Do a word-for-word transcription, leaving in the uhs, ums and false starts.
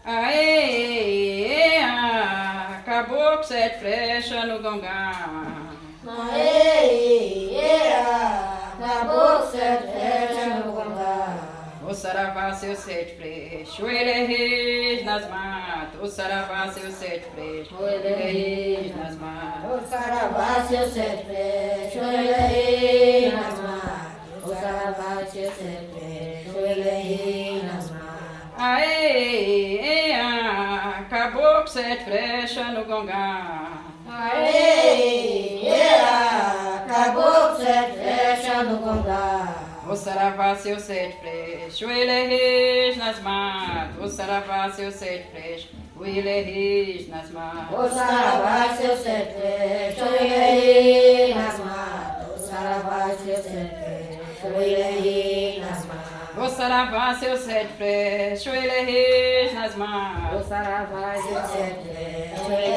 Aê, ah, caboclo sete flecha no gongá. Aê, ah, caboclo sete flecha no gongá. O saravá seu sete flechas, ele é reis nas matas. O saravá seu sete flechas, ele é reis nas matas. O saravá seu sete flechas, ele é rei nas matas. O saravá seu sete flechas, ele é rei nas matas. Aê, ah, caboclo sete flechas no gongá. Aê, ah, caboclo sete flechas no gongá. O saravá seu sete flechas, ele é reis nas matas. O saravá seu sete flechas, ele é reis nas matas. O saravá seu sete flechas, ele é rei nas matas. O saravá seu sete flechas, ele é rei nas matas. O saravá seu sete flechas, ele é reis nas matas. O saravá seu sete flechas, ele